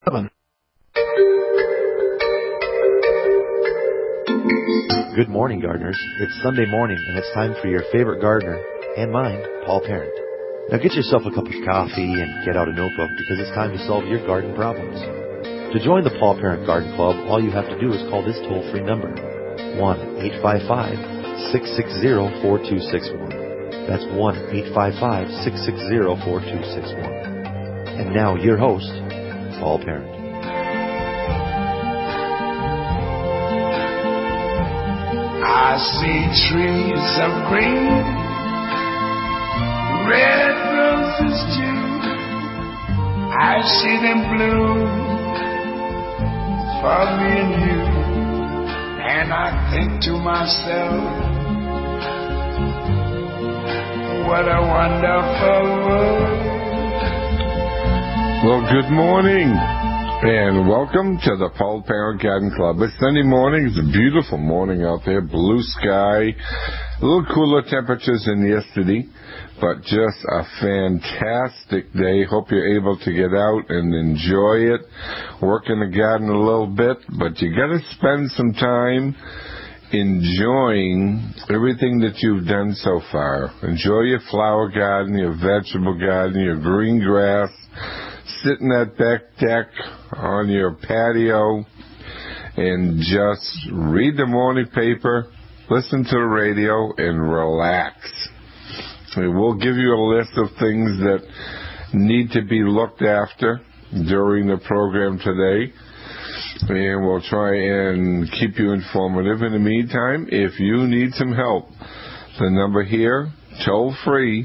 7. Good morning, gardeners. It's Sunday morning, and it's time for your favorite gardener, and mine, Paul Parent. Now get yourself a cup of coffee and get out a notebook, because it's time to solve your garden problems. To join the Paul Parent Garden Club, all you have to do is call this toll-free number, 1-855-660-4261. That's 1-855-660-4261. And now, your host, Paul Parent. I see trees of green, red roses too. I see them bloom for me and you. And I think to myself, what a wonderful world. Well, good morning, and welcome to the Paul Parent Garden Club. It's Sunday morning. It's a beautiful morning out there, blue sky, a little cooler temperatures than yesterday, but just a fantastic day. Hope you're able to get out and enjoy it, work in the garden a little bit, but you got to spend some time enjoying everything that you've done so far. Enjoy your flower garden, your vegetable garden, your green grass. Sit in that back deck on your patio and just read the morning paper, listen to the radio, and relax. We'll give you a list of things that need to be looked after during the program today, and we'll try and keep you informative. In the meantime, if you need some help, the number here, toll free,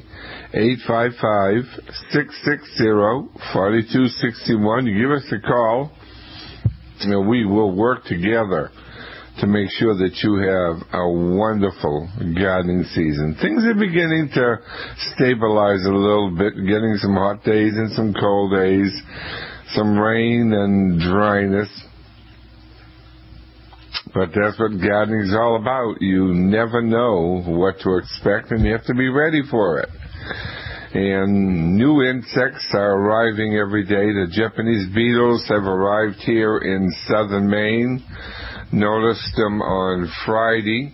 855-660-4261. You give us a call, and we will work together to make sure that you have a wonderful gardening season. Things are beginning to stabilize a little bit, getting some hot days and some cold days, some rain and dryness. But that's what gardening is all about. You never know what to expect, and you have to be ready for it. And new insects are arriving every day. The Japanese beetles have arrived here in southern Maine. Noticed them on Friday.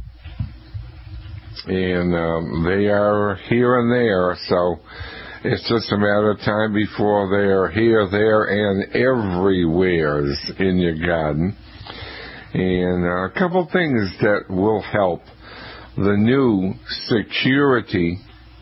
And they are here and there, so it's just a matter of time before they are here, there, and everywhere in your garden. And a couple things that will help. The new security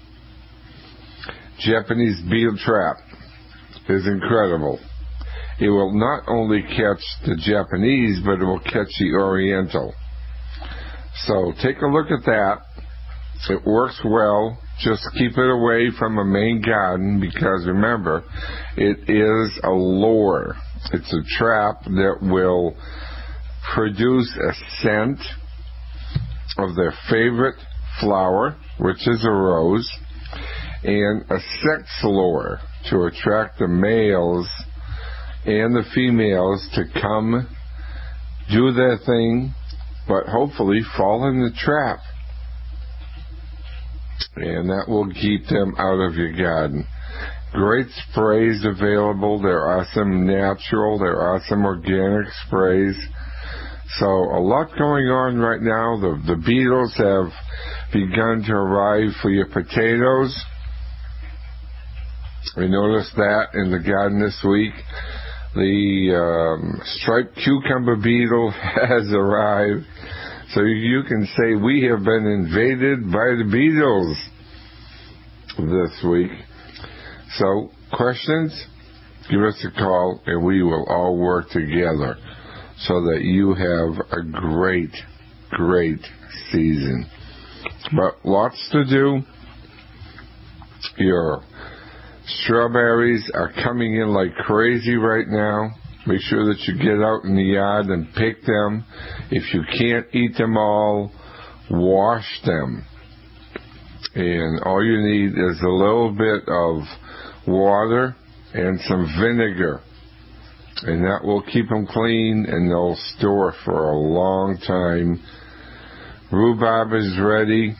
Japanese beetle trap is incredible. It will not only catch the Japanese, but it will catch the Oriental. So take a look at that. It works well. Just keep it away from a main garden, because remember, it is a lure. It's a trap that will produce a scent of their favorite flower, which is a rose, and a sex lure to attract the males and the females to come do their thing, but hopefully fall in the trap. And that will keep them out of your garden. Great sprays available. There are some natural, there are some organic sprays. So a lot going on right now. The beetles have begun to arrive for your potatoes. We noticed that in the garden this week. The striped cucumber beetle has arrived. So you can say we have been invaded by the beetles this week. So questions? Give us a call, and we will all work together so that you have a great, great season. But lots to do. Your strawberries are coming in like crazy right now. Make sure that you get out in the yard and pick them. If you can't eat them all, wash them. And all you need is a little bit of water and some vinegar. And that will keep them clean, and they'll store for a long time. Rhubarb is ready.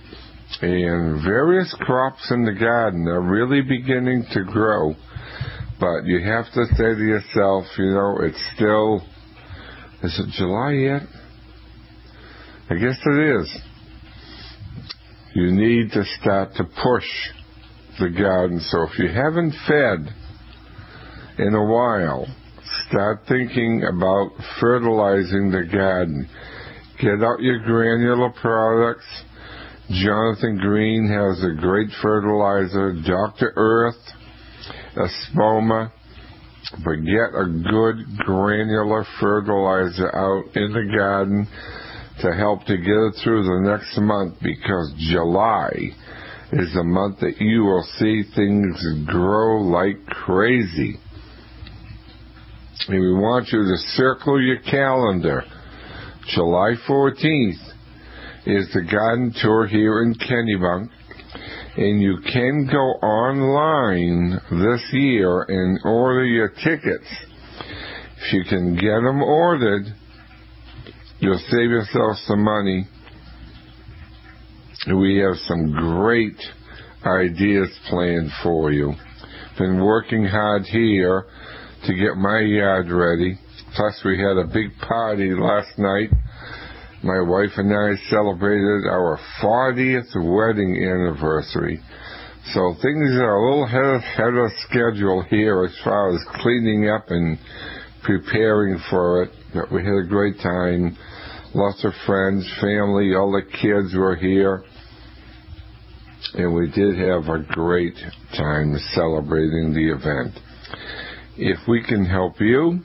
And various crops in the garden are really beginning to grow. But you have to say to yourself, it's still, is it July yet? I guess it is. You need to start to push the garden. So if you haven't fed in a while, start thinking about fertilizing the garden. Get out your granular products. Jonathan Green has a great fertilizer, Dr. Earth, Espoma, but get a good granular fertilizer out in the garden to help to get it through the next month, because July is the month that you will see things grow like crazy. And we want you to circle your calendar. July 14th is the garden tour here in Kennebunk, and you can go online this year and order your tickets. If you can get them ordered, you'll save yourself some money. We have some great ideas planned for you. Been working hard here to get my yard ready. Plus, we had a big party last night. My wife and I celebrated our 40th wedding anniversary. So things are a little ahead of schedule here as far as cleaning up and preparing for it. But we had a great time. Lots of friends, family, all the kids were here. And we did have a great time celebrating the event. If we can help you,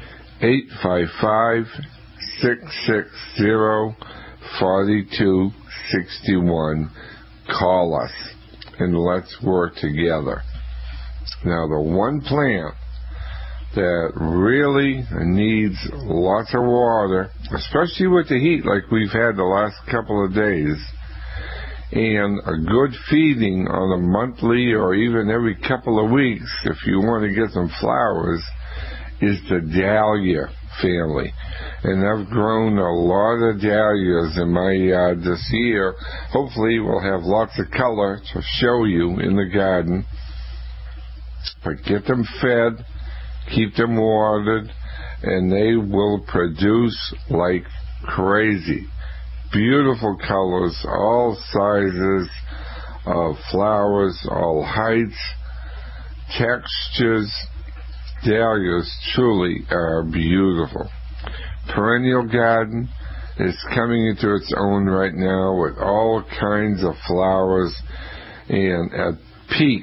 855-660-4261. Call us and let's work together. Now, the one plant that really needs lots of water, especially with the heat like we've had the last couple of days, and a good feeding on a monthly or even every couple of weeks if you want to get some flowers, is the dahlia family. And I've grown a lot of dahlias in my yard this year. Hopefully we'll have lots of color to show you in the garden. But get them fed, keep them watered, and they will produce like crazy. Beautiful colors, all sizes of flowers, all heights, textures. Dahlias truly are beautiful. Perennial garden is coming into its own right now with all kinds of flowers, and at peak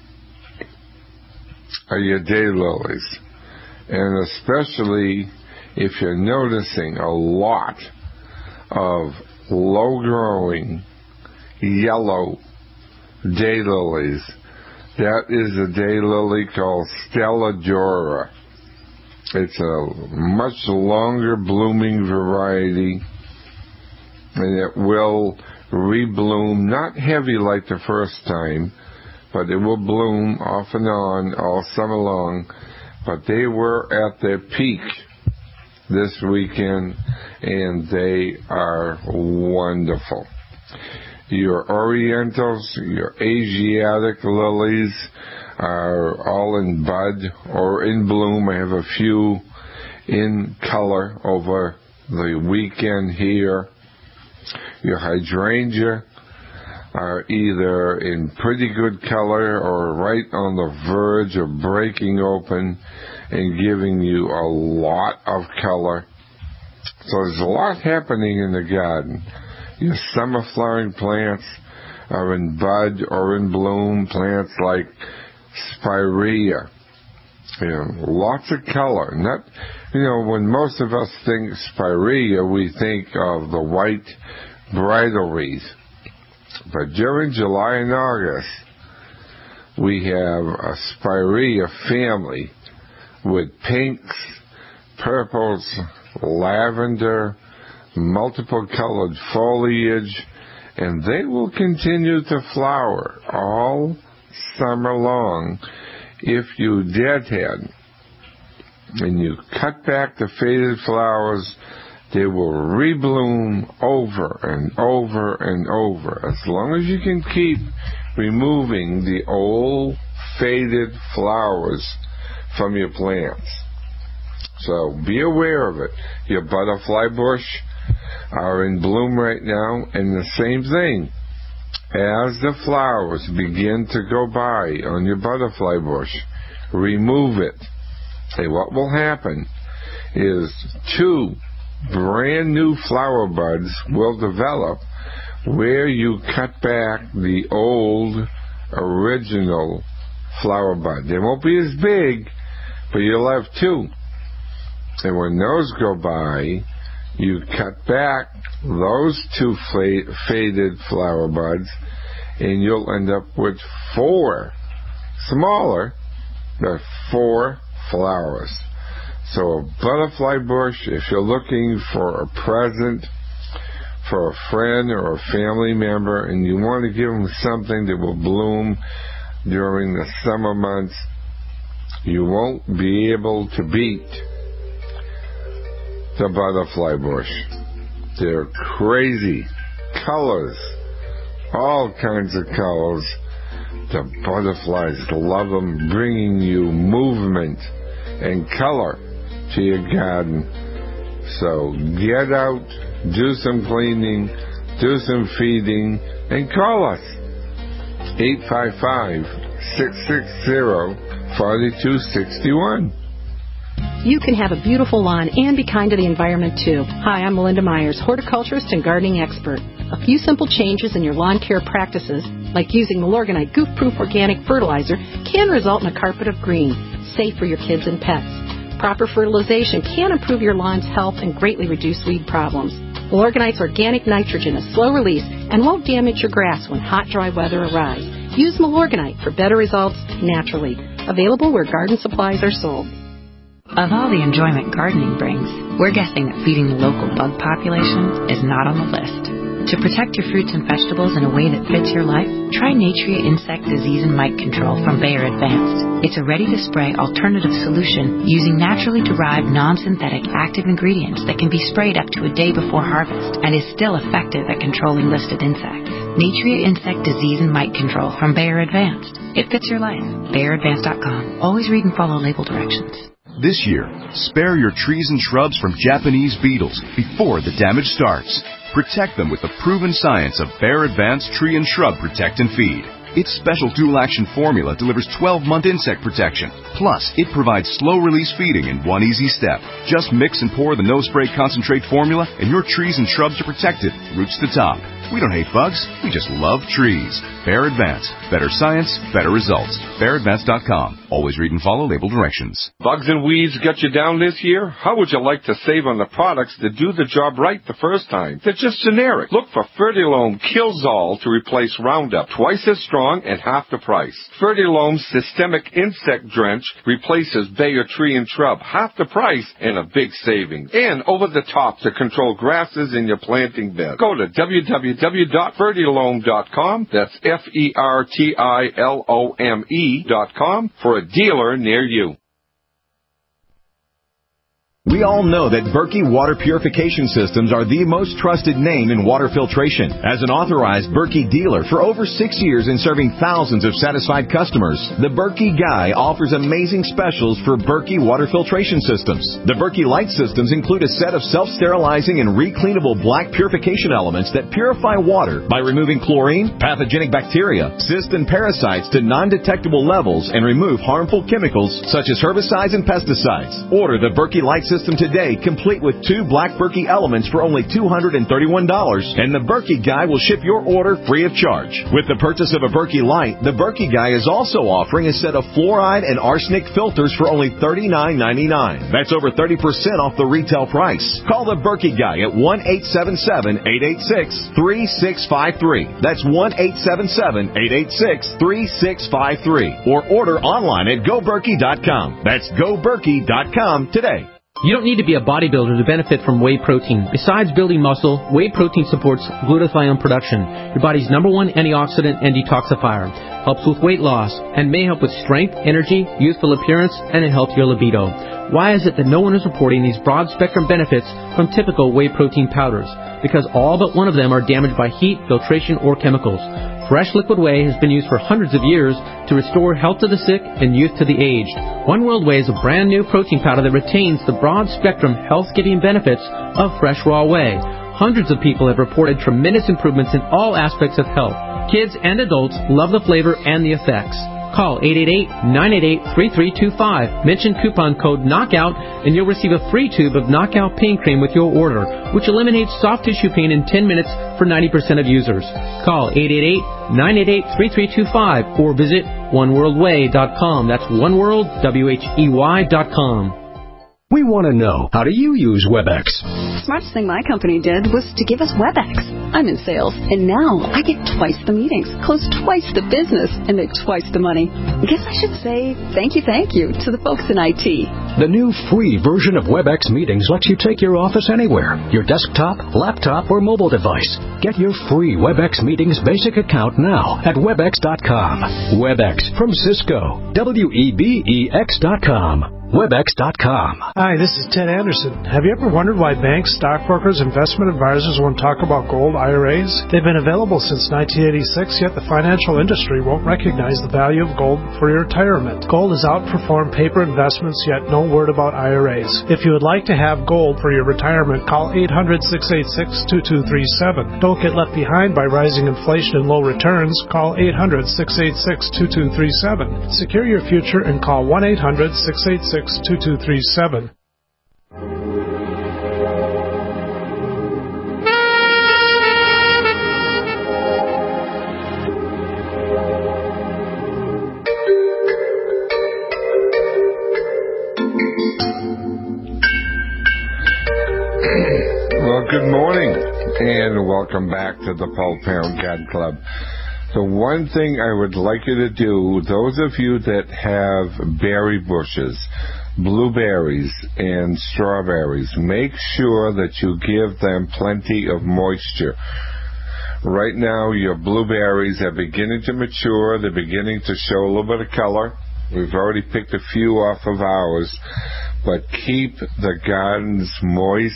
are your daylilies. And especially if you're noticing a lot of low-growing yellow daylilies, that is a daylily called Stelladora. It's a much longer blooming variety, and it will rebloom, not heavy like the first time, but it will bloom off and on all summer long. But they were at their peak this weekend, and they are wonderful. Your orientals, your Asiatic lilies are all in bud or in bloom. I have a few in color over the weekend here. Your hydrangea are either in pretty good color or right on the verge of breaking open and giving you a lot of color. So there's a lot happening in the garden. Your summer flowering plants are in bud or in bloom. Plants like spirea, lots of color. Not, when most of us think spirea, we think of the white bridal wreath. But during July and August, we have a spirea family with pinks, purples, lavender, multiple colored foliage, and they will continue to flower all summer long if you deadhead and you cut back the faded flowers. They will rebloom over and over and over. As long as you can keep removing the old faded flowers, from your plants. So be aware of it. Your butterfly bush are in bloom right now, and the same thing. As the flowers begin to go by on your butterfly bush, remove it. And what will happen is 2 brand new flower buds will develop where you cut back the old original flower bud. They won't be as big, but you'll have 2. And when those go by, you cut back those 2 faded flower buds, and you'll end up with 4 smaller, but 4 flowers. So a butterfly bush, if you're looking for a present for a friend or a family member, and you want to give them something that will bloom during the summer months, you won't be able to beat the butterfly bush. They're crazy colors, all kinds of colors. The butterflies love them, bringing you movement and color to your garden. So get out, do some cleaning, do some feeding, and call us. 855-660-4261. You can have a beautiful lawn and be kind to the environment, too. Hi, I'm Melinda Myers, horticulturist and gardening expert. A few simple changes in your lawn care practices, like using Milorganite goof-proof organic fertilizer, can result in a carpet of green, safe for your kids and pets. Proper fertilization can improve your lawn's health and greatly reduce weed problems. Milorganite's organic nitrogen is slow release and won't damage your grass when hot, dry weather arrives. Use Milorganite for better results naturally. Available where garden supplies are sold. Of all the enjoyment gardening brings, we're guessing that feeding the local bug populations is not on the list. To protect your fruits and vegetables in a way that fits your life, try Natria Insect Disease and Mite Control from Bayer Advanced. It's a ready-to-spray alternative solution using naturally derived non-synthetic active ingredients that can be sprayed up to a day before harvest and is still effective at controlling listed insects. Natria Insect Disease and Mite Control from Bayer Advanced. It fits your life. BayerAdvanced.com. Always read and follow label directions. This year, spare your trees and shrubs from Japanese beetles before the damage starts. Protect them with the proven science of Bayer Advanced Tree and Shrub Protect and Feed. Its special dual-action formula delivers 12-month insect protection. Plus, it provides slow-release feeding in one easy step. Just mix and pour the no-spray concentrate formula, and your trees and shrubs are protected, roots to top. We don't hate bugs, we just love trees. Bayer Advanced. Better science, better results. BayerAdvanced.com. Always read and follow label directions. Bugs and weeds got you down this year? How would you like to save on the products that do the job right the first time? They're just generic. Look for Fertilome Killzall to replace Roundup. Twice as strong and half the price. Fertilome's Systemic Insect Drench replaces Bayer Tree and Shrub. Half the price and a big savings. And over the top to control grasses in your planting bed. Go to www.fertilome.com. That's FERTILOME.com for a dealer near you. We all know that Berkey Water Purification Systems are the most trusted name in water filtration. As an authorized Berkey dealer for over 6 years and serving thousands of satisfied customers, the Berkey Guy offers amazing specials for Berkey Water Filtration Systems. The Berkey Light Systems include a set of self-sterilizing and recleanable black purification elements that purify water by removing chlorine, pathogenic bacteria, cysts, and parasites to non-detectable levels and remove harmful chemicals such as herbicides and pesticides. Order the Berkey Light System today, complete with 2 black Berkey elements for only $231, and the Berkey Guy will ship your order free of charge. With the purchase of a Berkey Light, the Berkey Guy is also offering a set of fluoride and arsenic filters for only $39.99. That's over 30% off the retail price. Call the Berkey Guy at 1-877-886-3653. That's 1-877-886-3653. Or order online at GoBerkey.com. That's GoBerkey.com today. You don't need to be a bodybuilder to benefit from whey protein. Besides building muscle, whey protein supports glutathione production, your body's #1 antioxidant and detoxifier, helps with weight loss, and may help with strength, energy, youthful appearance, and a healthier libido. Why is it that no one is reporting these broad-spectrum benefits from typical whey protein powders? Because all but one of them are damaged by heat, filtration, or chemicals. Fresh Liquid Whey has been used for hundreds of years to restore health to the sick and youth to the aged. One World Whey is a brand new protein powder that retains the broad spectrum health-giving benefits of fresh raw whey. Hundreds of people have reported tremendous improvements in all aspects of health. Kids and adults love the flavor and the effects. Call 888-988-3325. Mention coupon code KNOCKOUT and you'll receive a free tube of Knockout Pain Cream with your order, which eliminates soft tissue pain in 10 minutes for 90% of users. Call 888-988-3325 or visit oneworldwhey.com. That's oneworldwhey.com. We want to know, how do you use WebEx? Smartest thing my company did was to give us WebEx. I'm in sales, and now I get twice the meetings, close twice the business, and make twice the money. I guess I should say thank you to the folks in IT. The new free version of WebEx Meetings lets you take your office anywhere, your desktop, laptop, or mobile device. Get your free WebEx Meetings basic account now at Webex.com. WebEx from Cisco. WEBEX.com. Webex.com. Hi, this is Ted Anderson. Have you ever wondered why banks, stockbrokers, investment advisors won't talk about gold IRAs? They've been available since 1986, yet the financial industry won't recognize the value of gold for your retirement. Gold has outperformed paper investments, yet no word about IRAs. If you would like to have gold for your retirement, call 800-686-2237. Don't get left behind by rising inflation and low returns. Call 800-686-2237. Secure your future and call 1-800-686-2237. Well, good morning, and welcome back to the Paul Parent Garden Club. The one thing I would like you to do, those of you that have berry bushes, blueberries and strawberries, make sure that you give them plenty of moisture. Right now, your blueberries are beginning to mature. They're beginning to show a little bit of color. We've already picked a few off of ours, but keep the gardens moist.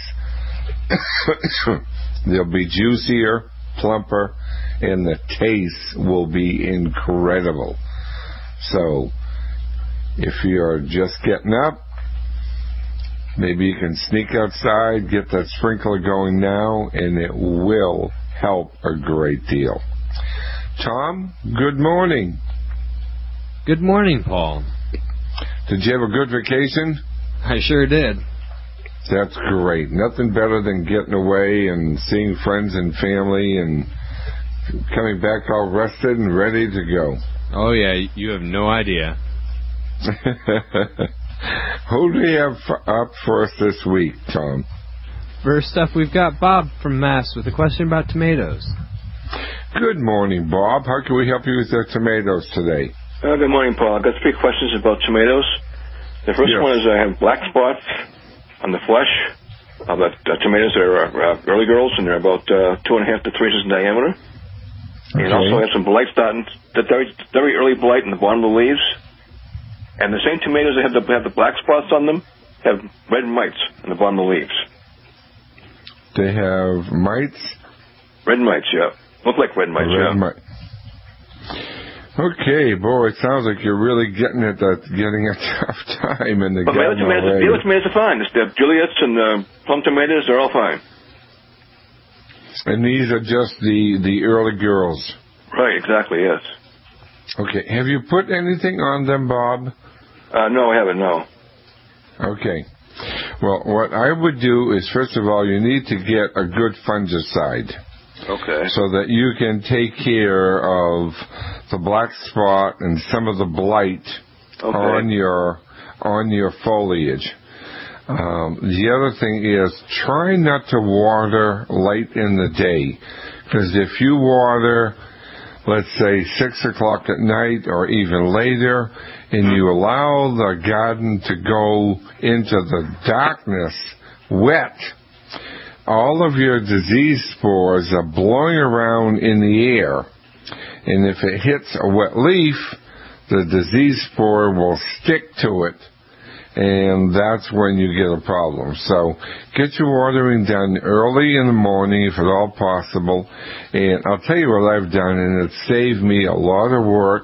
They'll be juicier, plumper, and the taste will be incredible. So, if you're just getting up, maybe you can sneak outside, get that sprinkler going now, and it will help a great deal. Tom, good morning. Good morning, Paul. Did you have a good vacation? I sure did. That's great. Nothing better than getting away and seeing friends and family and coming back all rested and ready to go. Oh, yeah, you have no idea. Who do we have up for us this week, Tom? First up, we've got Bob from Mass with a question about tomatoes. Good morning, Bob. How can we help you with the tomatoes today? Good morning, Paul. I've got 3 questions about tomatoes. The first one is I have black spots on the flesh of the tomatoes that are early girls, and they're about 2.5 to 3 inches in diameter. Okay. And also have some blight starting, the very early blight in the bottom of the leaves. And the same tomatoes that have the black spots on them have red mites in the bottom of the leaves. They have mites? Red mites, yeah. Look like red mites, Okay, boy, it sounds like you're really getting a tough time in the garden already. The other tomatoes are fine. The Juliets and the plum tomatoes, they're all fine. And these are just the early girls. Right, exactly, yes. Okay, have you put anything on them, Bob? No, I haven't, no. Okay. Well, what I would do is, first of all, you need to get a good fungicide. Okay. So that you can take care of the black spot and some of the blight on your foliage. The other thing is, try not to water late in the day, because if you water, let's say 6 o'clock at night or even later, and you allow the garden to go into the darkness wet, all of your disease spores are blowing around in the air. And if it hits a wet leaf, the disease spore will stick to it and that's when you get a problem. So get your watering done early in the morning if at all possible. And I'll tell you what I've done, and it saved me a lot of work.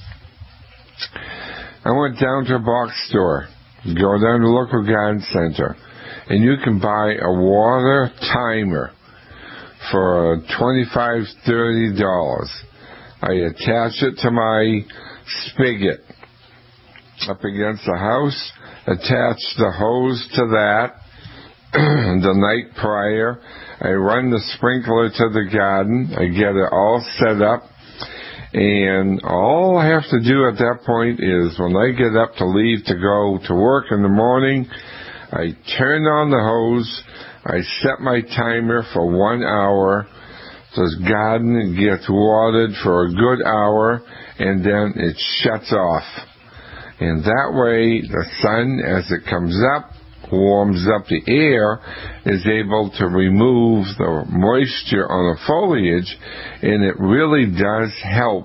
I went down to a box store, go down to the local garden center, and you can buy a water timer for $25, $30. I attach it to my spigot up against the house, attach the hose to that the night prior. I run the sprinkler to the garden. I get it all set up. And all I have to do at that point is when I get up to leave to go to work in the morning, I turn on the hose, I set my timer for 1 hour, the garden gets watered for a good hour, and then it shuts off. And that way, the sun, as it comes up, warms up the air, is able to remove the moisture on the foliage, and it really does help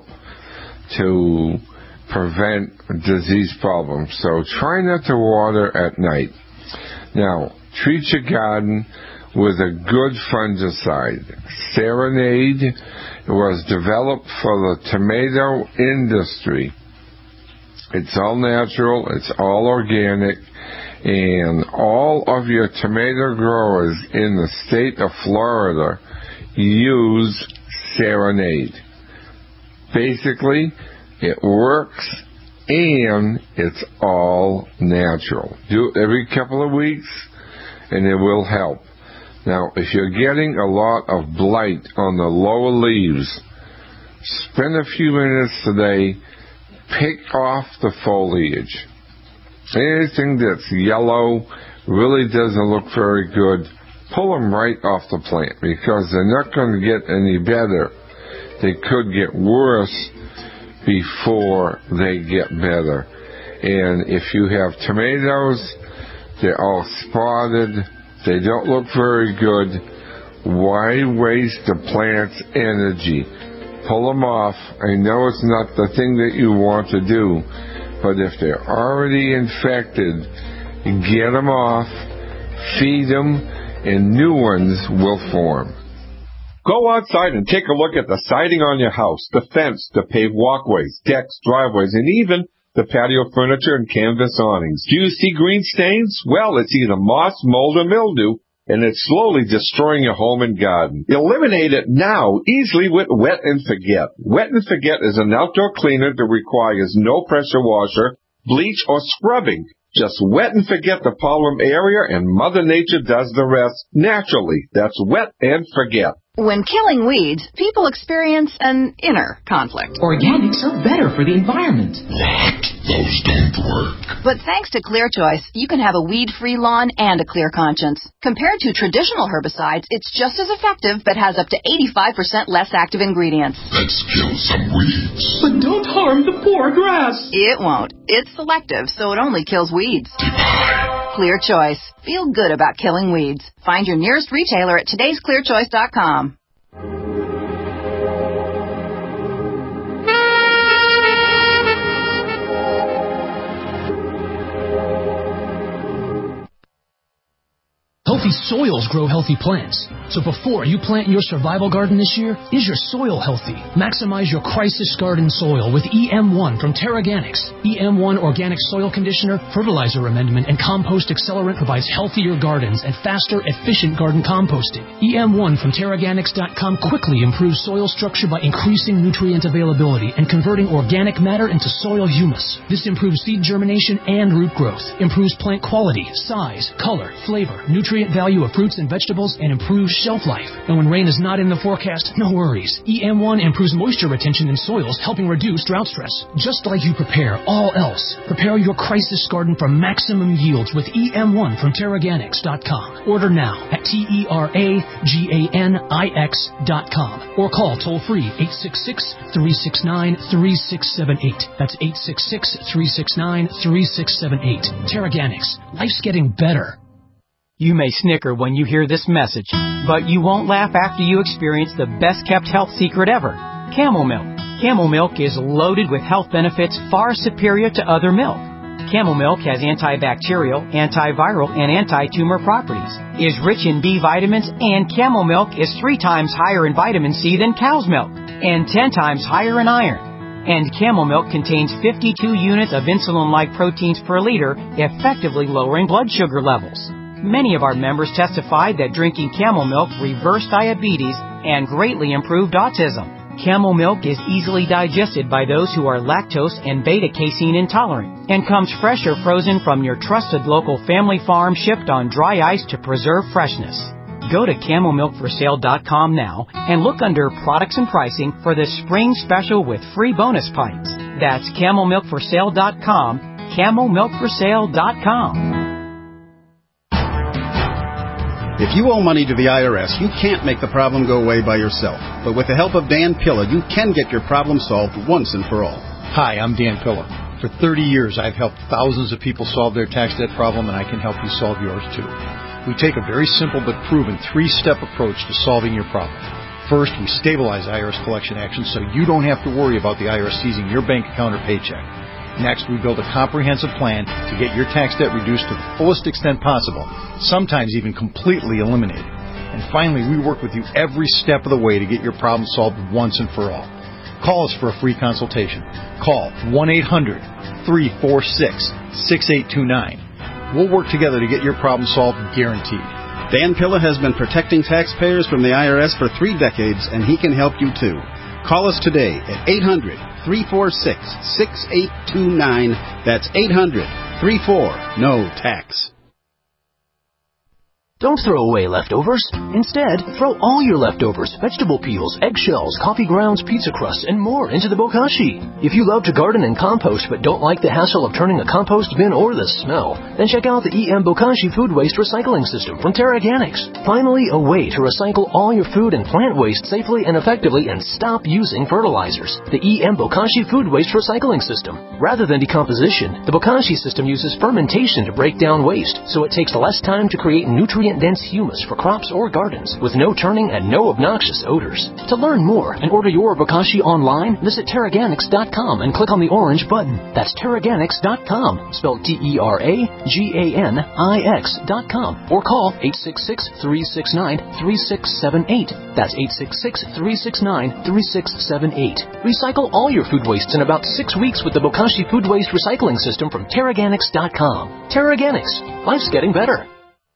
to prevent disease problems. So try not to water at night. Now, treat your garden with a good fungicide. Serenade was developed for the tomato industry. It's all natural, it's all organic, and all of your tomato growers in the state of Florida use Serenade. Basically, it works and it's all natural. Do it every couple of weeks and it will help. Now, if you're getting a lot of blight on the lower leaves, spend a few minutes today, pick off the foliage. Anything that's yellow, really doesn't look very good, pull them right off the plant because they're not going to get any better. They could get worse before they get better. And if you have tomatoes, they're all spotted, they don't look very good, why waste the plant's energy? Pull them off. I know it's not the thing that you want to do, but if they're already infected, get them off, feed them, and new ones will form. Go outside and take a look at the siding on your house, the fence, the paved walkways, decks, driveways, and even the patio furniture and canvas awnings. Do you see green stains? Well, it's either moss, mold, or mildew, and it's slowly destroying your home and garden. Eliminate it now, easily with Wet and Forget. Wet and Forget is an outdoor cleaner that requires no pressure washer, bleach, or scrubbing. Just wet and forget the problem area, and Mother Nature does the rest naturally. That's Wet and Forget. When killing weeds, people experience an inner conflict. Organics are better for the environment. What? Those don't work. But thanks to Clear Choice, you can have a weed-free lawn and a clear conscience. Compared to traditional herbicides, it's just as effective but has up to 85% less active ingredients. Let's kill some weeds. But don't harm the poor grass. It won't. It's selective, so it only kills weeds. Clear Choice. Feel good about killing weeds. Find your nearest retailer at todaysclearchoice.com. Healthy soils grow healthy plants. So before you plant your survival garden this year, is your soil healthy? Maximize your crisis garden soil with EM1 from TerraGanix. EM1 organic soil conditioner, fertilizer amendment, and compost accelerant provides healthier gardens and faster, efficient garden composting. EM1 from TerraGanix.com quickly improves soil structure by increasing nutrient availability and converting organic matter into soil humus. This improves seed germination and root growth, improves plant quality, size, color, flavor, nutrient value of fruits and vegetables, and improves shelf life. And when rain is not in the forecast, no worries. EM1 improves moisture retention in soils, helping reduce drought stress. Just like you prepare all else, prepare your crisis garden for maximum yields with EM1 from TerraGanix.com. Order now at TerraGanix.com or call toll-free 866-369-3678. That's 866-369-3678. TerraGanix. Life's getting better. You may snicker when you hear this message, but you won't laugh after you experience the best-kept health secret ever, Camel Milk. Camel Milk is loaded with health benefits far superior to other milk. Camel milk has antibacterial, antiviral, and anti-tumor properties, is rich in B vitamins, and camel milk is 3 times higher in vitamin C than cow's milk, and 10 times higher in iron. And camel milk contains 52 units of insulin-like proteins per liter, effectively lowering blood sugar levels. Many of our members testified that drinking camel milk reversed diabetes and greatly improved autism. Camel milk is easily digested by those who are lactose and beta-casein intolerant and comes fresh or frozen from your trusted local family farm, shipped on dry ice to preserve freshness. Go to CamelMilkForSale.com now and look under Products and Pricing for the spring special with free bonus pints. That's CamelMilkForSale.com, CamelMilkForSale.com. If you owe money to the IRS, you can't make the problem go away by yourself. But with the help of Dan Pilla, you can get your problem solved once and for all. Hi, I'm Dan Pilla. For 30 years, I've helped thousands of people solve their tax debt problem, and I can help you solve yours too. We take a very simple but proven 3-step approach to solving your problem. First, we stabilize IRS collection actions so you don't have to worry about the IRS seizing your bank account or paycheck. Next, we build a comprehensive plan to get your tax debt reduced to the fullest extent possible, sometimes even completely eliminated. And finally, we work with you every step of the way to get your problem solved once and for all. Call us for a free consultation. Call 1-800-346-6829. We'll work together to get your problem solved, guaranteed. Dan Pilla has been protecting taxpayers from the IRS for 3 decades, and he can help you too. Call us today at 800-346-6829. That's 800-34-NO-TAX. Don't throw away leftovers. Instead, throw all your leftovers, vegetable peels, eggshells, coffee grounds, pizza crusts, and more into the bokashi. If you love to garden and compost but don't like the hassle of turning a compost bin or the smell, then check out the EM Bokashi Food Waste Recycling System from TerraGanix. Finally, a way to recycle all your food and plant waste safely and effectively and stop using fertilizers. The EM Bokashi Food Waste Recycling System. Rather than decomposition, the Bokashi system uses fermentation to break down waste, so it takes less time to create nutrient-dense humus for crops or gardens, with no turning and no obnoxious odors. To learn more and order your Bokashi online, visit TerraGanix.com and click on the orange button. That's TerraGanix.com, spelled TerraGanix.com, or call 866-369-3678. That's 866-369-3678. Recycle all your food wastes in about 6 weeks with the Bokashi Food Waste Recycling System from TerraGanix.com. TerraGanix. Life's getting better.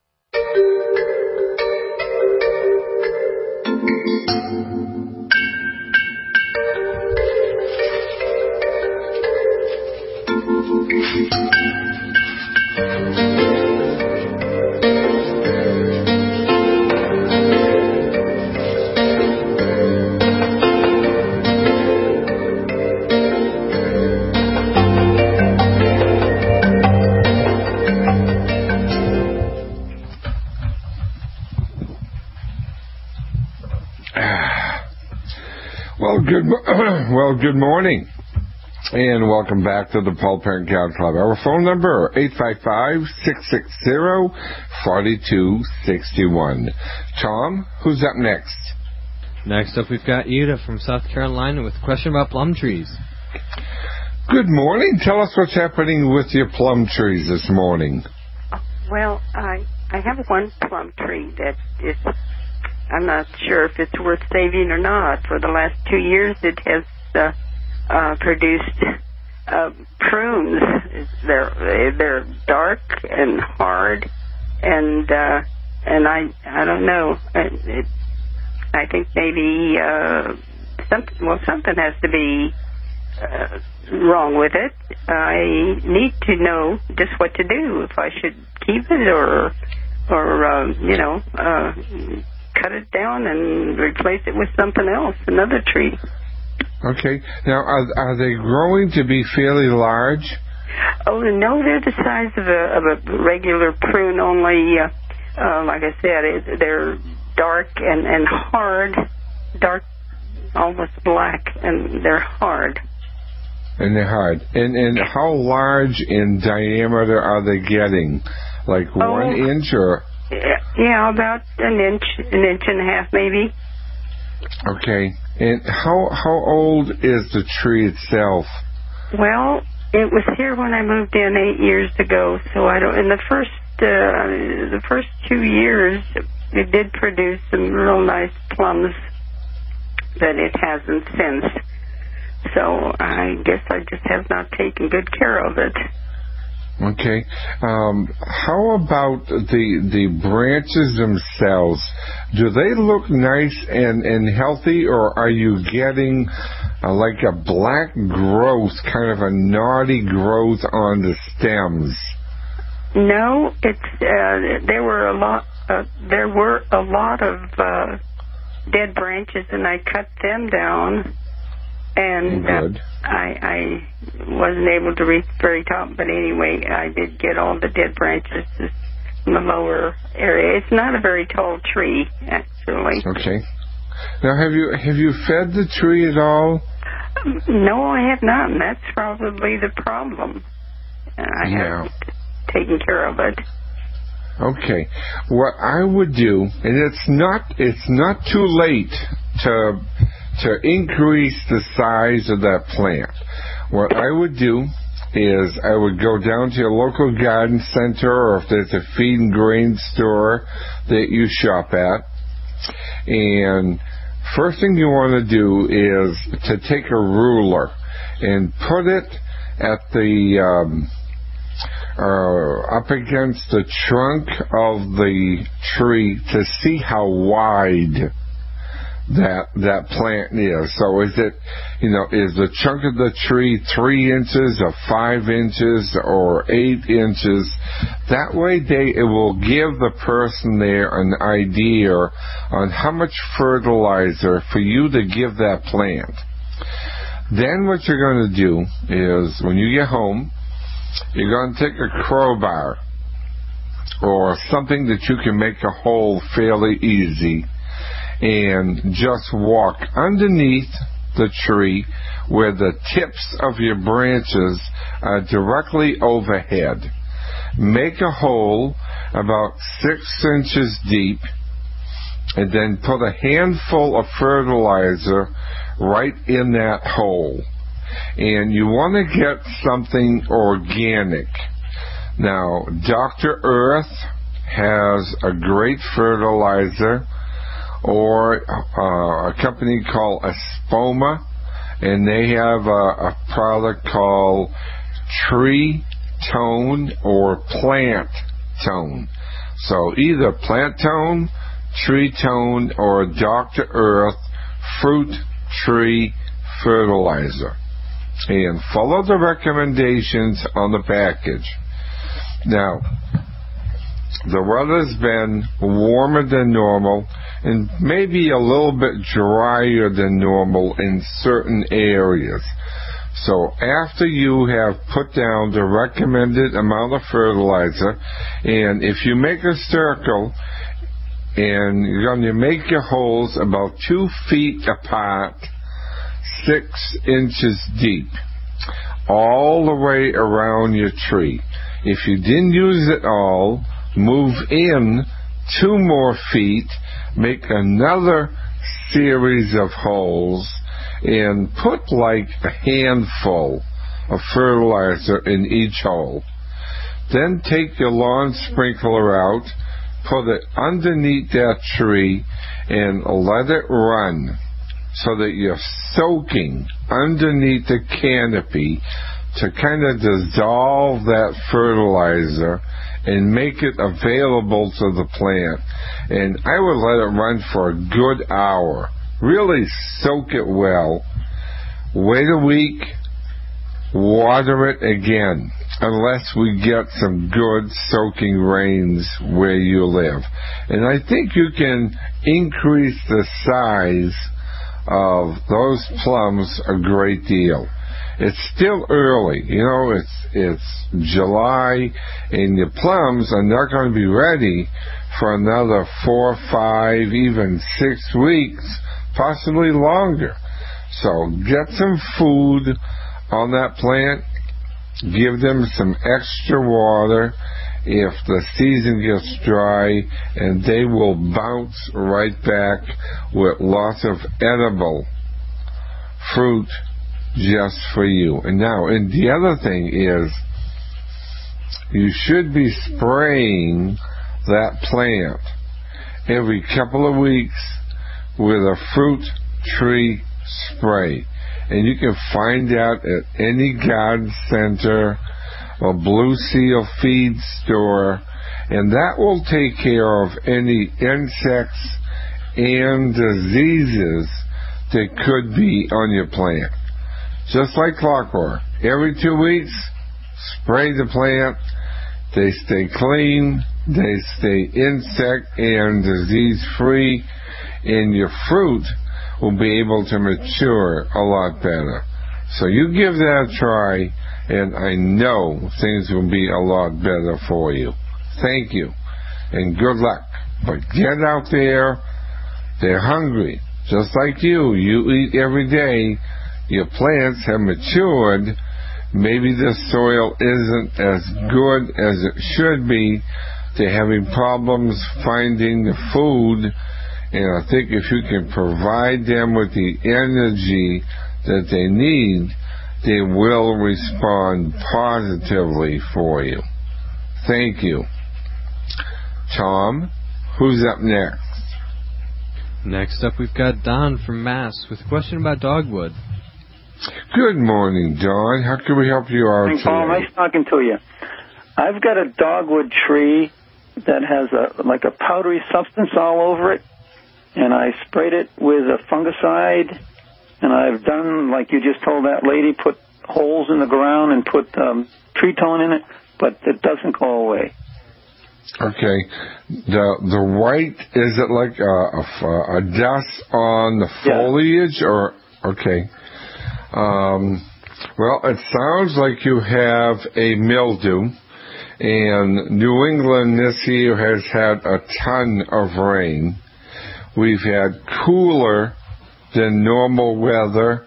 Good morning, and welcome back to the Paul Parent Gal Club. Our phone number, 855-660-4261. Tom, who's up next? Next up, we've got Ida from South Carolina with a question about plum trees. Good morning. Tell us what's happening with your plum trees this morning. Well, I have one plum tree that is... I'm not sure if it's worth saving or not. For the last 2 years, it has produced prunes. They're dark and hard, and I don't know. I think maybe something has to be wrong with it. I need to know just what to do, if I should keep it or cut it down and replace it with something else, another tree. Okay. Now, are they growing to be fairly large? Oh, no, they're the size of a regular prune, only, like I said, they're dark and hard, dark, almost black, and they're hard. And they're hard. And how large in diameter are they getting? Like 1 inch or... Yeah, about an inch and a half, maybe. Okay. And how old is the tree itself? Well, It was here when I moved in 8 years ago, so I don't. In the first 2 years, it did produce some real nice plums, but it hasn't since. So I guess I just have not taken good care of it. Okay. How about the branches themselves? Do they look nice and healthy, or are you getting like a black growth, kind of a naughty growth on the stems? No, it's there were a lot of dead branches, and I cut them down. And I wasn't able to reach the very top, but anyway, I did get all the dead branches in the lower area. It's not a very tall tree, actually. Okay. Now, have you fed the tree at all? No, I have not, and that's probably the problem. I haven't taken care of it. Okay. What I would do, and it's not too late to increase the size of that plant. What I would do is I would go down to your local garden center, or if there's a feed and grain store that you shop at, and first thing you want to do is to take a ruler and put it at the up against the trunk of the tree to see how wide that plant is. So is it, is the chunk of the tree 3 inches or 5 inches or 8 inches? That way it will give the person there an idea on how much fertilizer for you to give that plant. Then what you're going to do is, when you get home, you're going to take a crowbar or something that you can make a hole fairly easy, and just walk underneath the tree where the tips of your branches are directly overhead. Make a hole about 6 inches deep, and then put a handful of fertilizer right in that hole. And you want to get something organic. Now, Dr. Earth has a great fertilizer, or a company called Espoma, and they have a product called Tree Tone or Plant Tone. So either Plant Tone, Tree Tone, or Dr. Earth Fruit Tree Fertilizer. And follow the recommendations on the package. Now, the weather's been warmer than normal and maybe a little bit drier than normal in certain areas. So after you have put down the recommended amount of fertilizer, and if you make a circle and you're going to make your holes about 2 feet apart, 6 inches deep, all the way around your tree. If you didn't use it all, move in 2 more feet, make another series of holes, and put like a handful of fertilizer in each hole. Then take your lawn sprinkler out, put it underneath that tree, and let it run so that you're soaking underneath the canopy to kind of dissolve that fertilizer and make it available to the plant. And I would let it run for a good hour. Really soak it well. Wait a week, water it again, unless we get some good soaking rains where you live. And I think you can increase the size of those plums a great deal. It's still early, it's July, and your plums are not going to be ready for another 4, 5, even 6 weeks, possibly longer. So get some food on that plant, give them some extra water if the season gets dry, and they will bounce right back with lots of edible fruit just for you. And the other thing is, you should be spraying that plant every couple of weeks with a fruit tree spray. And you can find that at any garden center or Blue Seal feed store, and that will take care of any insects and diseases that could be on your plant. Just like clockwork. Every 2 weeks, spray the plant. They stay clean, they stay insect and disease free, and your fruit will be able to mature a lot better. So you give that a try, and I know things will be a lot better for you. Thank you, and good luck. But get out there. They're hungry, just like you. You eat every day. Your plants have matured. Maybe the soil isn't as good as it should be. They're having problems finding the food. And I think if you can provide them with the energy that they need, they will respond positively for you. Thank you. Tom, who's up next? Next up, we've got Don from Mass with a question about dogwood. Good morning, Don. How can we help you out today? Paul, nice talking to you. I've got a dogwood tree that has like a powdery substance all over it, and I sprayed it with a fungicide, and I've done, like you just told that lady, put holes in the ground and put tree tone in it, but it doesn't go away. Okay. The white, is it like a dust on the foliage? Or okay. Well, it sounds like you have a mildew, and New England this year has had a ton of rain. We've had cooler than normal weather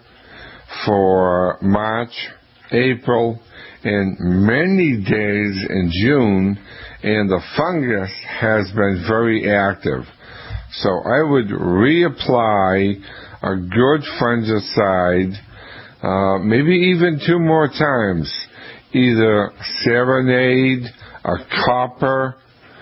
for March, April, and many days in June, and the fungus has been very active. So I would reapply a good fungicide, maybe even 2 more times, either Serenade, a copper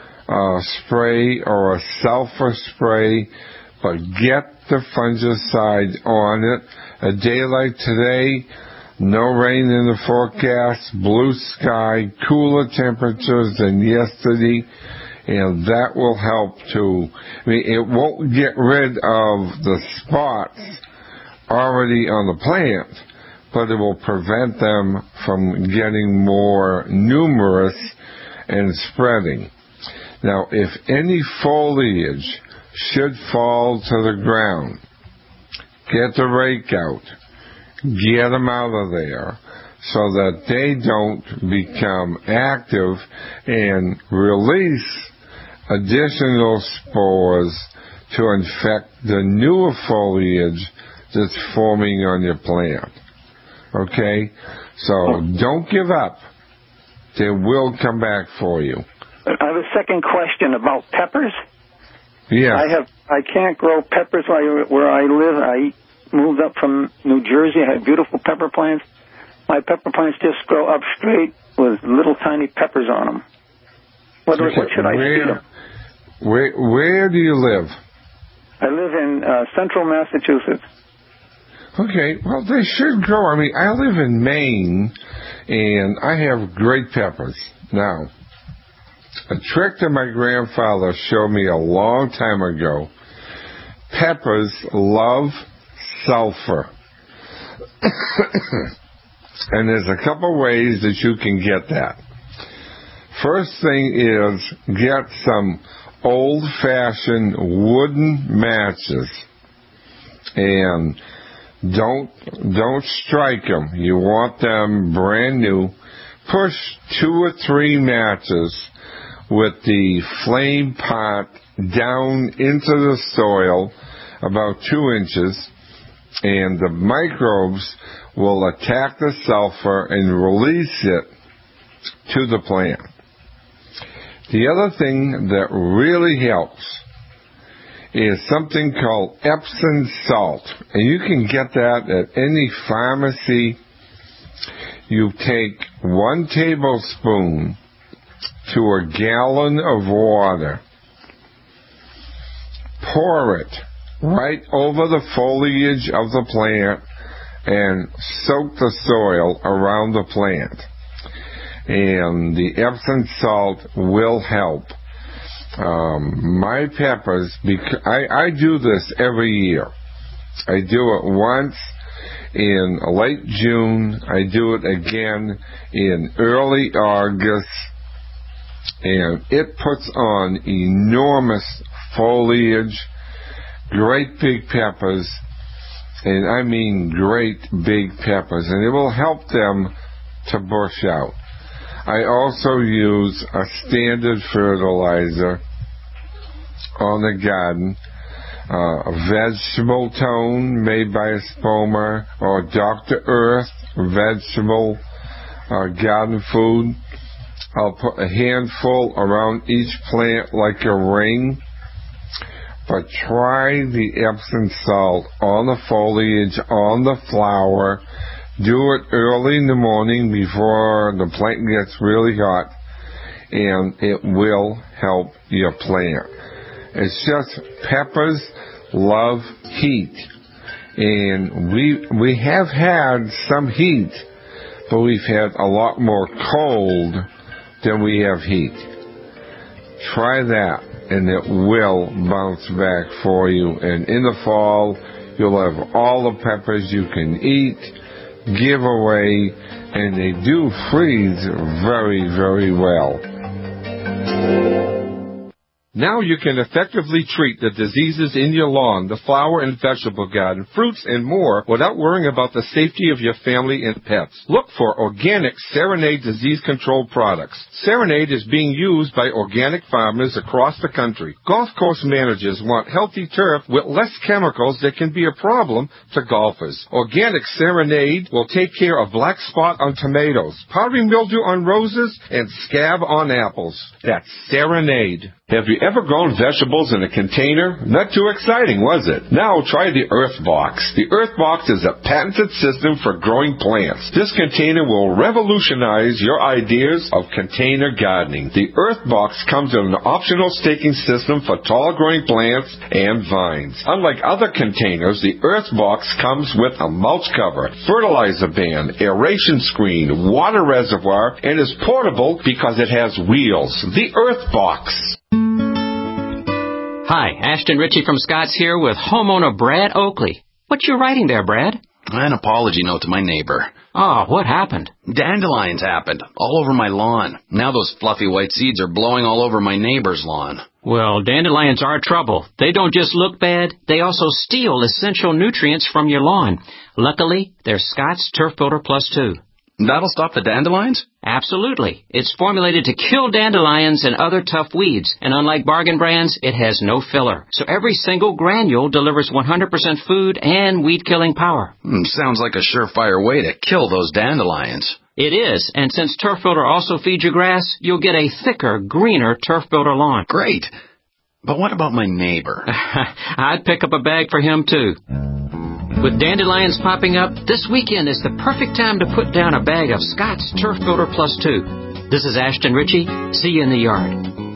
spray, or a sulfur spray, but get the fungicide on it. A day like today, no rain in the forecast, blue sky, cooler temperatures than yesterday, and that will help to, it won't get rid of the spots already on the plant, but it will prevent them from getting more numerous and spreading. Now, if any foliage should fall to the ground, get the rake out. Get them out of there so that they don't become active and release additional spores to infect the newer foliage that's forming on your plant. Okay? So don't give up. They will come back for you. I have a second question about peppers. Yes. I can't grow peppers where I live. I moved up from New Jersey. I had beautiful pepper plants. My pepper plants just grow up straight with little tiny peppers on them. What should I do? Where do you live? I live in central Massachusetts. Okay, well, they should grow. I live in Maine, and I have great peppers. Now, a trick that my grandfather showed me a long time ago, peppers love sulfur. And there's a couple ways that you can get that. First thing is get some old-fashioned wooden matches, and don't strike them. You want them brand new. Push 2 or 3 matches with the flame pot down into the soil about 2 inches, and the microbes will attack the sulfur and release it to the plant. The other thing that really helps is something called Epsom salt. And you can get that at any pharmacy. You take 1 tablespoon to a gallon of water. Pour it right over the foliage of the plant and soak the soil around the plant. And the Epsom salt will help. My peppers, I do this every year. I do it once in late June. I do it again in early August. And it puts on enormous foliage, great big peppers, and I mean great big peppers, and it will help them to bush out. I also use a standard fertilizer on the garden, a vegetable tone made by Espoma, or Dr. Earth vegetable garden food. I'll put a handful around each plant like a ring. But try the Epsom salt on the foliage, on the flower. Do it early in the morning before the plant gets really hot, and it will help your plant. It's just peppers love heat, and we have had some heat, but we've had a lot more cold than we have heat. Try that, and it will bounce back for you. And in the fall, you'll have all the peppers you can eat, give away, and they do freeze very, very well. Now you can effectively treat the diseases in your lawn, the flower and vegetable garden, fruits, and more without worrying about the safety of your family and pets. Look for organic Serenade disease control products. Serenade is being used by organic farmers across the country. Golf course managers want healthy turf with less chemicals that can be a problem to golfers. Organic Serenade will take care of black spot on tomatoes, powdery mildew on roses, and scab on apples. That's Serenade. Have you ever grown vegetables in a container? Not too exciting, was it? Now try the Earth Box. The Earth Box is a patented system for growing plants. This container will revolutionize your ideas of container gardening. The Earth Box comes with an optional staking system for tall growing plants and vines. Unlike other containers, the Earth Box comes with a mulch cover, fertilizer ban, aeration screen, water reservoir, and is portable because it has wheels. The Earth Box. Hi, Ashton Ritchie from Scott's here with homeowner Brad Oakley. What you writing there, Brad? An apology note to my neighbor. Oh, what happened? Dandelions happened, all over my lawn. Now those fluffy white seeds are blowing all over my neighbor's lawn. Well, dandelions are trouble. They don't just look bad, they also steal essential nutrients from your lawn. Luckily, they're Scott's Turf Builder Plus 2. That'll stop the dandelions? Absolutely. It's formulated to kill dandelions and other tough weeds, and unlike bargain brands, it has no filler. So every single granule delivers 100% food and weed-killing power. Sounds like a surefire way to kill those dandelions. It is, and since Turf Builder also feeds your grass, you'll get a thicker, greener Turf Builder lawn. Great. But what about my neighbor? I'd pick up a bag for him, too. With dandelions popping up, this weekend is the perfect time to put down a bag of Scott's Turf Builder Plus 2. This is Ashton Ritchie. See you in the yard.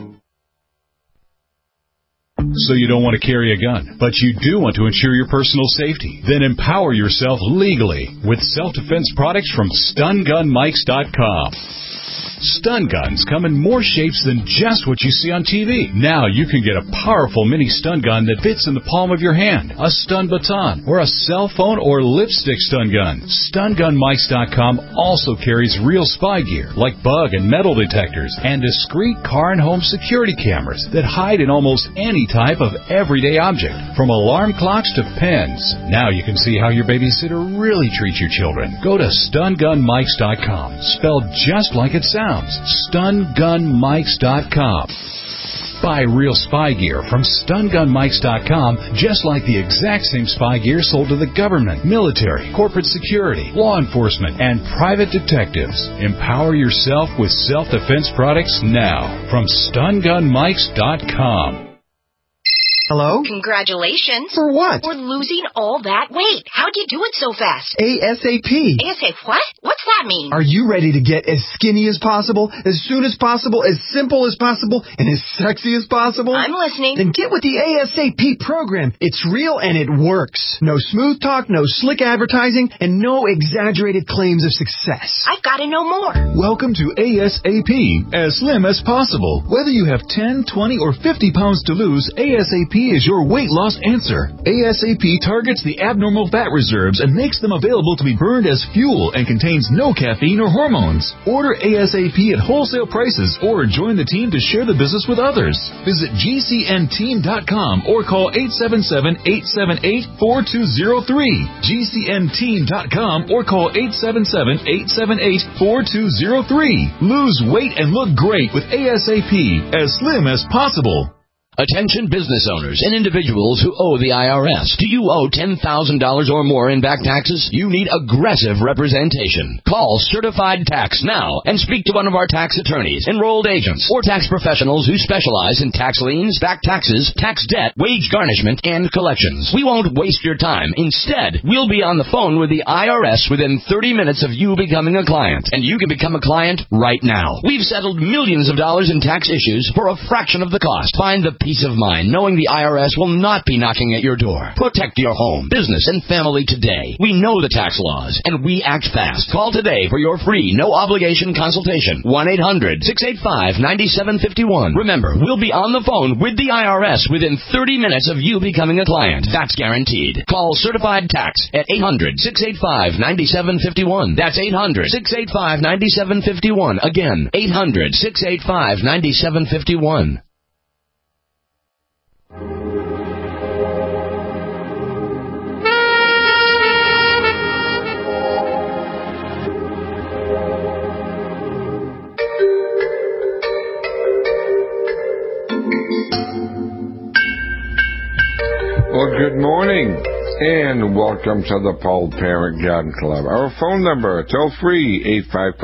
So you don't want to carry a gun, but you do want to ensure your personal safety? Then empower yourself legally with self-defense products from StunGunMikes.com. Stun guns come in more shapes than just what you see on TV. Now you can get a powerful mini stun gun that fits in the palm of your hand, a stun baton, or a cell phone or lipstick stun gun. StunGunMikes.com also carries real spy gear like bug and metal detectors and discreet car and home security cameras that hide in almost any type of everyday object, from alarm clocks to pens. Now you can see how your babysitter really treats your children. Go to StunGunMikes.com, spelled just like it sounds. StunGunMikes.com. Buy real spy gear from StunGunMikes.com, just like the exact same spy gear sold to the government, military, corporate security, law enforcement, and private detectives. Empower yourself with self-defense products now from StunGunMikes.com. Hello? Congratulations. For what? For losing all that weight. How'd you do it so fast? ASAP. ASAP what? What's that mean? Are you ready to get as skinny as possible, as soon as possible, as simple as possible, and as sexy as possible? I'm listening. Then get with the ASAP program. It's real and it works. No smooth talk, no slick advertising, and no exaggerated claims of success. I've got to know more. Welcome to ASAP, as slim as possible. Whether you have 10, 20, or 50 pounds to lose, ASAP is your weight loss answer. ASAP targets the abnormal fat reserves and makes them available to be burned as fuel and contains no caffeine or hormones. Order ASAP at wholesale prices or join the team to share the business with others. Visit GCNteam.com or call 877-878-4203. GCNteam.com or call 877-878-4203. Lose weight and look great with ASAP, as slim as possible. Attention business owners and individuals who owe the IRS. Do you owe $10,000 or more in back taxes? You need aggressive representation. Call Certified Tax now and speak to one of our tax attorneys, enrolled agents, or tax professionals who specialize in tax liens, back taxes, tax debt, wage garnishment, and collections. We won't waste your time. Instead, we'll be on the phone with the IRS within 30 minutes of you becoming a client. And you can become a client right now. We've settled millions of dollars in tax issues for a fraction of the cost. Find the peace of mind knowing the IRS will not be knocking at your door. Protect your home, business, and family today. We know the tax laws, and we act fast. Call today for your free, no-obligation consultation. 1-800-685-9751. Remember, we'll be on the phone with the IRS within 30 minutes of you becoming a client. That's guaranteed. Call Certified Tax at 800-685-9751. That's 800-685-9751. Again, 800-685-9751. Well, good morning, and welcome to the Paul Parent Garden Club. Our phone number, toll-free,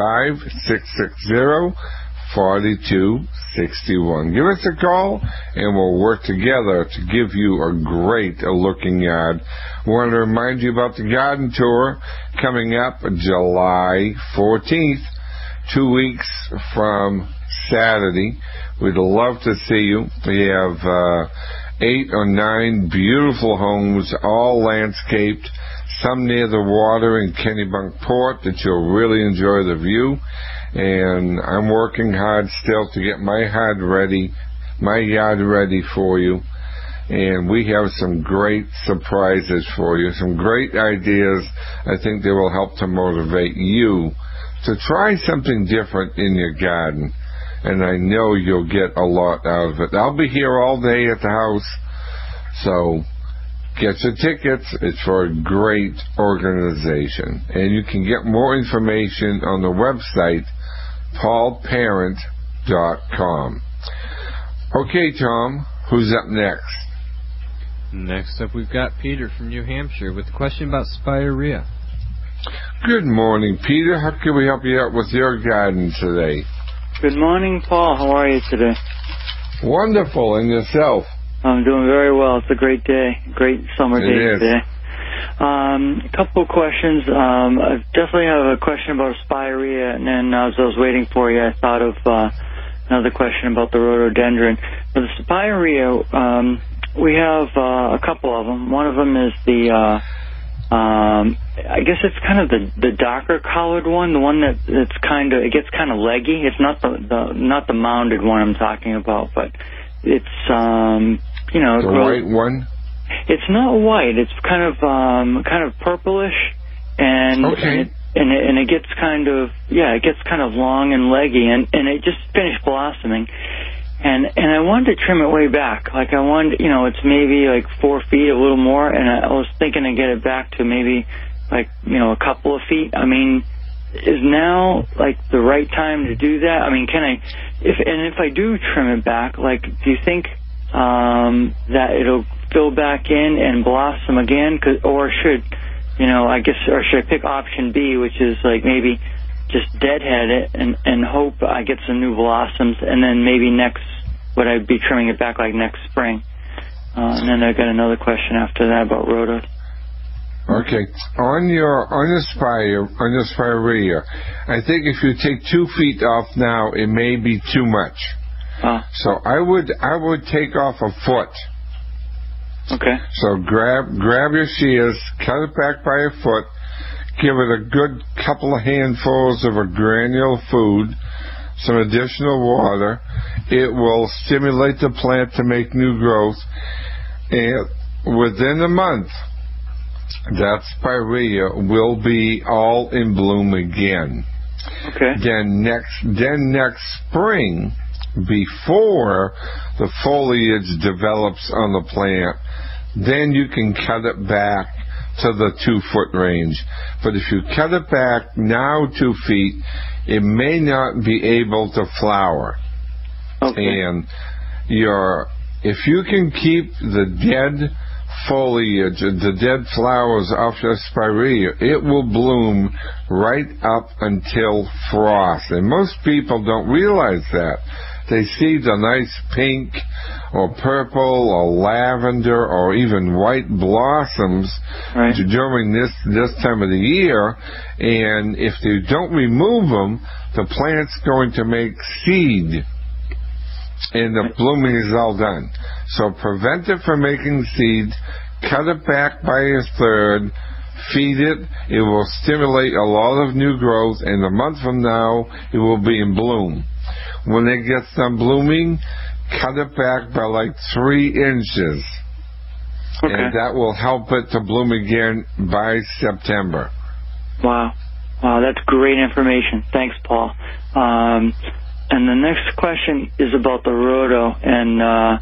855-660-4261. Give us a call, and we'll work together to give you a great-looking yard. We want to remind you about the garden tour coming up July 14th, 2 weeks from Saturday. We'd love to see you. We have 8 or 9 beautiful homes, all landscaped, some near the water in Kennebunkport that you'll really enjoy the view. And I'm working hard still to get my yard ready for you. And we have some great surprises for you, some great ideas. I think they will help to motivate you to try something different in your garden. And I know you'll get a lot out of it. I'll be here all day at the house, so get your tickets. It's for a great organization. And you can get more information on the website, paulparent.com. Okay, Tom, who's up next? Next up, we've got Peter from New Hampshire with a question about spirea. Good morning, Peter. How can we help you out with your garden today? Good morning, Paul. How are you today? Wonderful. And yourself? I'm doing very well. It's a great day. Great summer day today. A couple of questions. I definitely have a question about spirea, and then as I was waiting for you, I thought of another question about the rhododendron. For the spirea, we have a couple of them. One of them is the I guess it's kind of the darker colored one, the one that it gets kind of leggy. It's not the mounded one I'm talking about, but it's the white one. It's not white. It's kind of purplish, and okay. And it gets kind of long and leggy, and it just finished blossoming. And I wanted to trim it way back. Like I wanted, it's maybe like 4 feet, a little more, and I was thinking to get it back to maybe like, a couple of feet. I mean, is now like the right time to do that? I mean, if I do trim it back, like, do you think that it'll fill back in and blossom again? Or should I pick option B, which is like maybe just deadhead it and hope I get some new blossoms, and then maybe would I be trimming it back like next spring? And then I got another question after that about rhodos. Okay. On your spirea, I think if you take 2 feet off now, it may be too much. So I would take off a foot. Okay. So grab your shears, cut it back by a foot, give it a good couple of handfuls of a granule food, some additional water. It will stimulate the plant to make new growth, and within a month, that spirea will be all in bloom again. Okay. Then next spring, before the foliage develops on the plant, then you can cut it back to the 2-foot range. But if you cut it back now 2 feet, it may not be able to flower. Okay. And if you can keep the dead foliage, the dead flowers off your spirea, it will bloom right up until frost. And most people don't realize that. They see the nice pink or purple or lavender or even white blossoms during this time of the year, and if they don't remove them, the plant's going to make seed and the blooming is all done. So prevent it from making seed, cut it back by a third, feed it. It will stimulate a lot of new growth, and a month from now it will be in bloom. When it gets done blooming, cut it back by like 3 inches. Okay. And that will help it to bloom again by September. Wow, that's great information. Thanks, Paul. And the next question is about the rhodo, and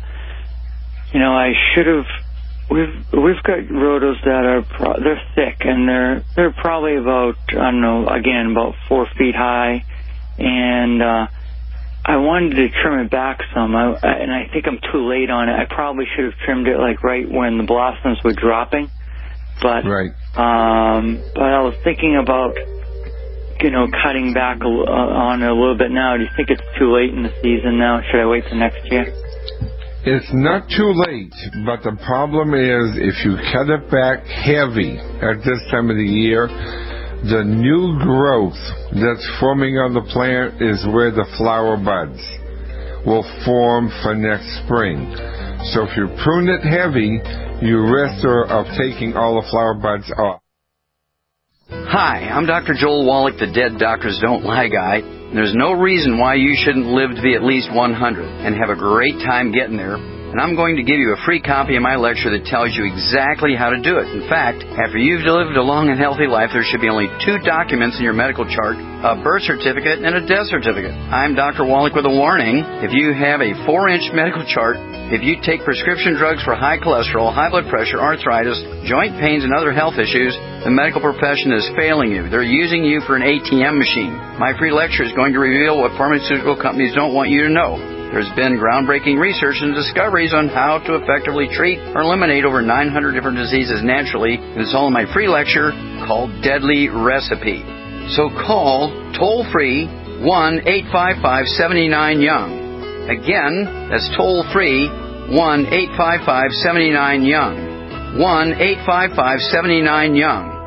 I should have. We've got rhodos that are they're thick, and they're probably about about 4 feet high, and I wanted to trim it back some, and I think I'm too late on it. I probably should have trimmed it like right when the blossoms were dropping, but but I was thinking about cutting back on it a little bit now. Do you think it's too late in the season now? Should I wait till next year? It's not too late, but the problem is if you cut it back heavy at this time of the year, the new growth that's forming on the plant is where the flower buds will form for next spring. So if you prune it heavy, you risk of taking all the flower buds off. Hi, I'm Dr. Joel Wallach, the Dead Doctors Don't Lie guy. There's no reason why you shouldn't live to be at least 100 and have a great time getting there. And I'm going to give you a free copy of my lecture that tells you exactly how to do it. In fact, after you've lived a long and healthy life, there should be only 2 documents in your medical chart, a birth certificate and a death certificate. I'm Dr. Wallach with a warning. If you have a 4-inch medical chart, if you take prescription drugs for high cholesterol, high blood pressure, arthritis, joint pains, and other health issues, the medical profession is failing you. They're using you for an ATM machine. My free lecture is going to reveal what pharmaceutical companies don't want you to know. There's been groundbreaking research and discoveries on how to effectively treat or eliminate over 900 different diseases naturally, and it's all in my free lecture called Deadly Recipe. So call toll-free 1-855-79-YOUNG. Again, that's toll-free 1-855-79-YOUNG. 1-855-79-YOUNG.